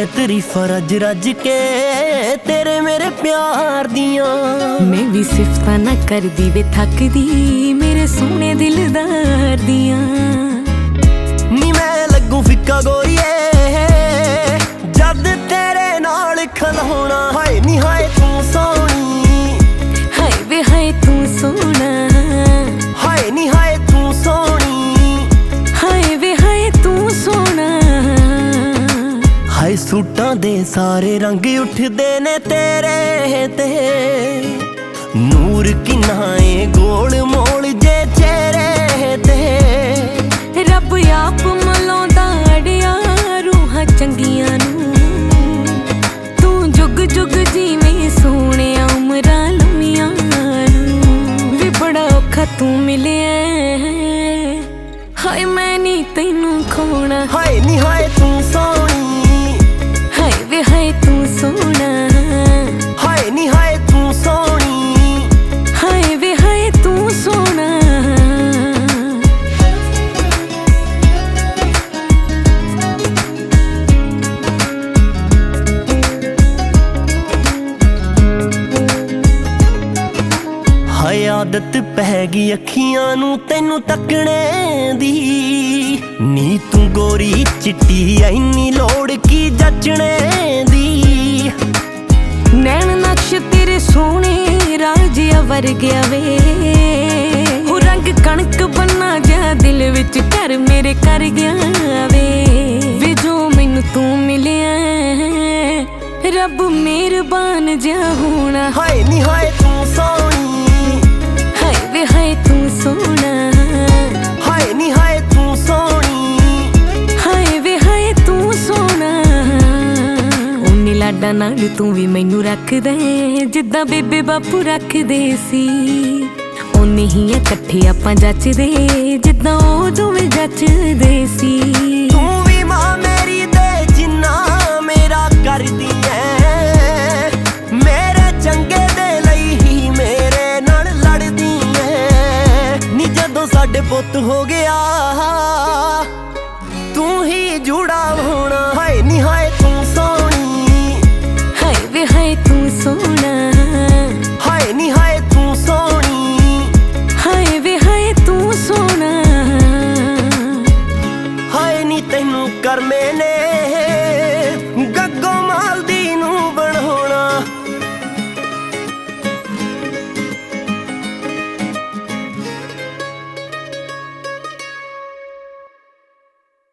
तरीफा रज रज के तेरे मेरे प्यार दियां। मैं भी सिफता ना कर दी वे थक दी मेरे सोने दिलदार दियां। नी मैं लगू फिक्का गोरीए जद तेरे नाल खलोना। हाय नी हाय तू सोहनी, हाय वे हाय तू सोना, हाय नी हाय तू सोहनी, हाय वे हाय तू सोना। हाय सूटां दे सारे रंग उठदे ने तेरे ते, नूर किन्ना ए गोल मोल जे चेहरे ते। रब आप मलाउंदा अड़िया रूहां चंगियां नूं, तू जुग जुग जीवें सोहणिया उमरां लम्मियां नूं। वे बड़ा औखा तू मिलिया हाय मैं नी तैनू खोना। हाय नी हाय तू सोहनी, हाय वे हाय तू सोना, हाय नी हाय तू सोहनी, हाय वे हाय तू सोना। हाय आदत पै गई अखियां नू तैनू तकने दी, नी तू गोरी चिट्टी ऐनी लोड़ की जचने दी। नैन नक्श तेरे सोने राजिया वर्गिया वे, हो रंग कणक बन्ना जा दिल विच कर मेरे कर गया वे जो मैनू तू मिलिया रब मेहरबान जा होना। हाय नी हाय तू सोहनी, हाय वे हाय तू सोना, हाय नी हाय तू सोहनी, हाय वे हाय तू सोना। उन्नी लाडा नाल तू भी मैनू रखदा जिद्दां बेबे बापू रखदे सी। उन्नी ही इकट्ठे आपां जचदे जिद्दां ओ दोवें जचदे सी। तू भी मां मेरी दे जिन्ना मेरा करदी ऐ, मेरे चंगे दे लई ही मेरे नाल लड़दी ऐ। नी जदों साडे पुत्त हो गया